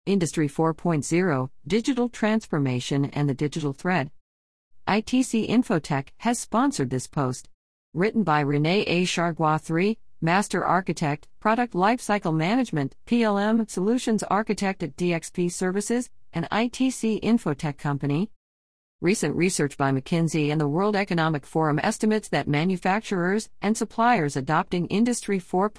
Industry 4.0, Digital Transformation and the Digital Thread. ITC Infotech has sponsored this post. Written by René A. Chargois III, Master Architect, Product Lifecycle Management, PLM Solutions Architect at DXP Services, an ITC Infotech company. Recent research by McKinsey and the World Economic Forum estimates that manufacturers and suppliers adopting Industry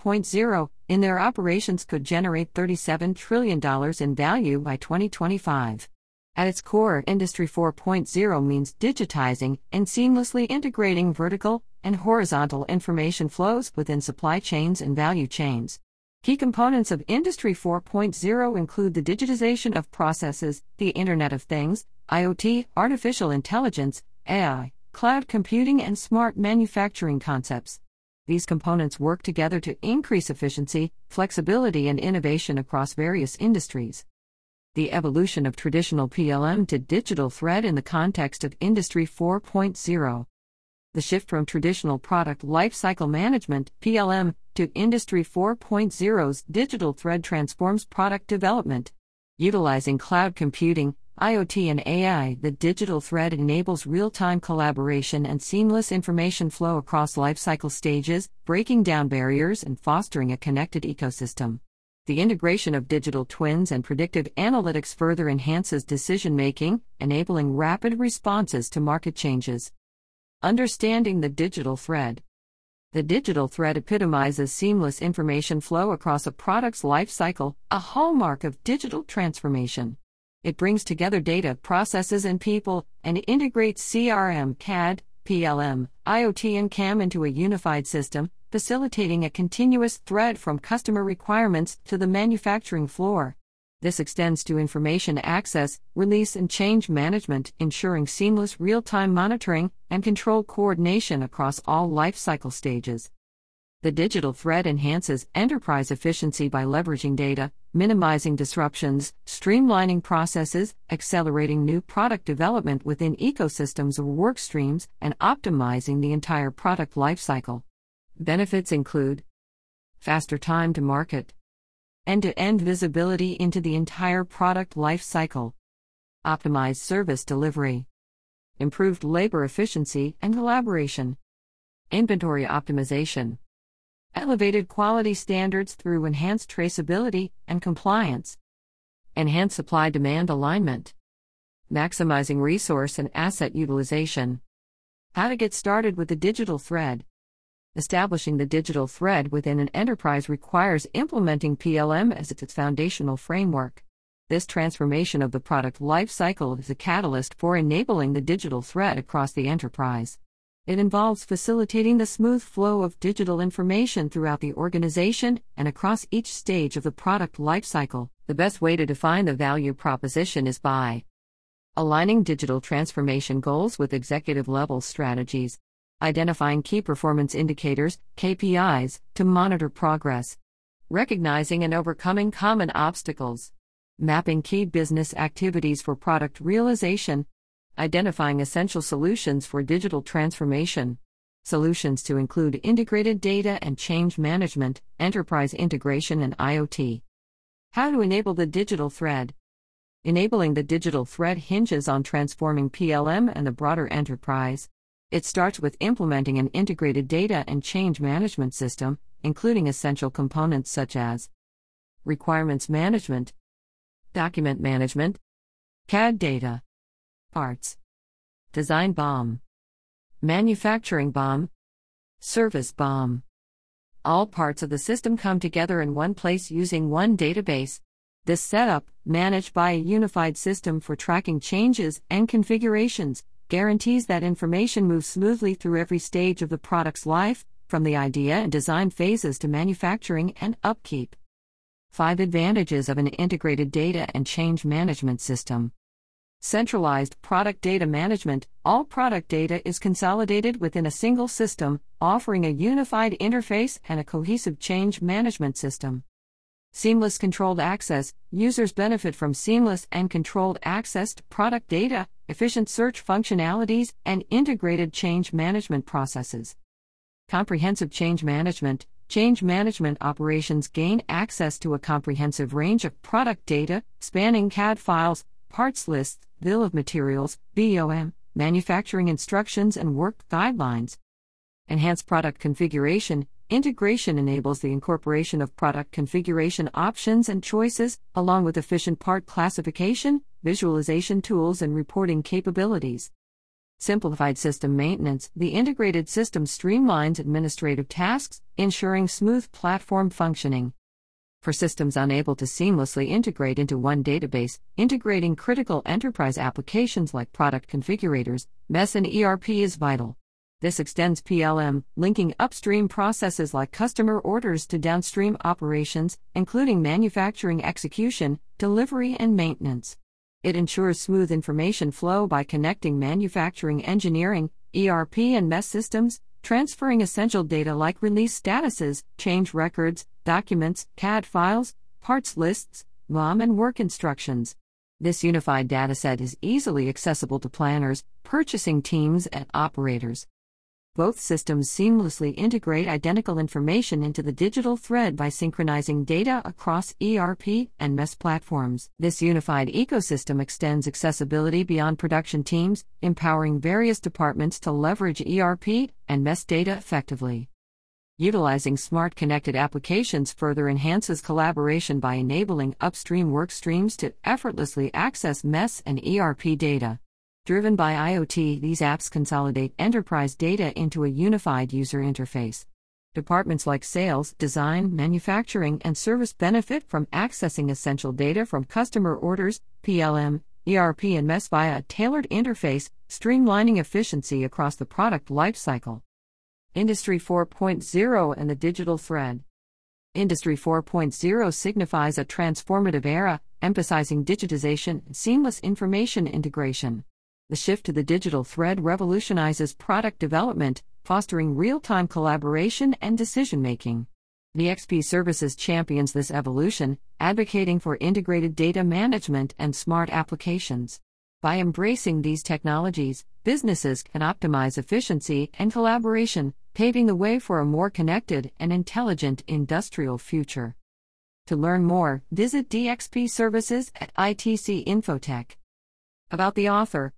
4.0 in their operations could generate $37 trillion in value by 2025. At its core, Industry 4.0 means digitizing and seamlessly integrating vertical and horizontal information flows within supply chains and value chains. Key components of Industry 4.0 include the digitization of processes, the Internet of Things, IoT, artificial intelligence, AI, cloud computing, and smart manufacturing concepts. These components work together to increase efficiency, flexibility, and innovation across various industries. The evolution of traditional PLM to digital thread in the context of Industry 4.0. The shift from traditional product lifecycle management (PLM) to Industry 4.0's digital thread transforms product development. Utilizing cloud computing, IoT, and AI, the digital thread enables real-time collaboration and seamless information flow across lifecycle stages, breaking down barriers and fostering a connected ecosystem. The integration of digital twins and predictive analytics further enhances decision-making, enabling rapid responses to market changes. Understanding the digital thread. The digital thread epitomizes seamless information flow across a product's life cycle, a hallmark of digital transformation. It brings together data, processes, and people, and integrates CRM, CAD, PLM, IoT, and CAM into a unified system, facilitating a continuous thread from customer requirements to the manufacturing floor. This extends to information access, release, and change management, ensuring seamless real-time monitoring and control coordination across all lifecycle stages. The digital thread enhances enterprise efficiency by leveraging data, minimizing disruptions, streamlining processes, accelerating new product development within ecosystems or work streams, and optimizing the entire product lifecycle. Benefits include faster time to market, end-to-end visibility into the entire product life cycle, optimized service delivery, improved labor efficiency and collaboration, inventory optimization, elevated quality standards through enhanced traceability and compliance, enhanced supply-demand alignment, maximizing resource and asset utilization. How to get started with the digital thread. Establishing the digital thread within an enterprise requires implementing PLM as its foundational framework. This transformation of the product life cycle is a catalyst for enabling the digital thread across the enterprise. It involves facilitating the smooth flow of digital information throughout the organization and across each stage of the product life cycle. The best way to define the value proposition is by aligning digital transformation goals with executive-level strategies, identifying key performance indicators, KPIs, to monitor progress, recognizing and overcoming common obstacles, mapping key business activities for product realization, identifying essential solutions for digital transformation. Solutions to include integrated data and change management, enterprise integration, and IoT. How to enable the digital thread. Enabling the digital thread hinges on transforming PLM and the broader enterprise. It starts with implementing an integrated data and change management system, including essential components such as requirements management, document management, CAD data, parts, design BOM, manufacturing BOM, service BOM. All parts of the system come together in one place using one database. This setup, managed by a unified system for tracking changes and configurations, guarantees that information moves smoothly through every stage of the product's life, from the idea and design phases to manufacturing and upkeep. 5 advantages of an integrated data and change management system. Centralized product data management. All product data is consolidated within a single system, offering a unified interface and a cohesive change management system. Seamless controlled access. Users benefit from seamless and controlled access to product data, efficient search functionalities, and integrated change management processes. Comprehensive change management. change management operations gain access to a comprehensive range of product data, spanning CAD files, parts lists, bill of materials, BOM, manufacturing instructions, and work guidelines. Enhanced product configuration. Integration enables the incorporation of product configuration options and choices, along with efficient part classification, visualization tools, and reporting capabilities. Simplified system maintenance. The integrated system streamlines administrative tasks, ensuring smooth platform functioning. For systems unable to seamlessly integrate into one database, integrating critical enterprise applications like product configurators, MES, and ERP is vital. This extends PLM, linking upstream processes like customer orders to downstream operations, including manufacturing execution, delivery, and maintenance. It ensures smooth information flow by connecting manufacturing engineering, ERP, and MES systems, transferring essential data like release statuses, change records, documents, CAD files, parts lists, BOM, and work instructions. This unified dataset is easily accessible to planners, purchasing teams, and operators. Both systems seamlessly integrate identical information into the digital thread by synchronizing data across ERP and MES platforms. This unified ecosystem extends accessibility beyond production teams, empowering various departments to leverage ERP and MES data effectively. Utilizing smart connected applications further enhances collaboration by enabling upstream work streams to effortlessly access MES and ERP data. Driven by IoT, these apps consolidate enterprise data into a unified user interface. Departments like sales, design, manufacturing, and service benefit from accessing essential data from customer orders, PLM, ERP, and MES via a tailored interface, streamlining efficiency across the product lifecycle. Industry 4.0 and the digital thread. Industry 4.0 signifies a transformative era, emphasizing digitization and seamless information integration. The shift to the digital thread revolutionizes product development, fostering real-time collaboration and decision-making. DXP Services champions this evolution, advocating for integrated data management and smart applications. By embracing these technologies, businesses can optimize efficiency and collaboration, paving the way for a more connected and intelligent industrial future. To learn more, visit DXP Services at ITC Infotech. About the author.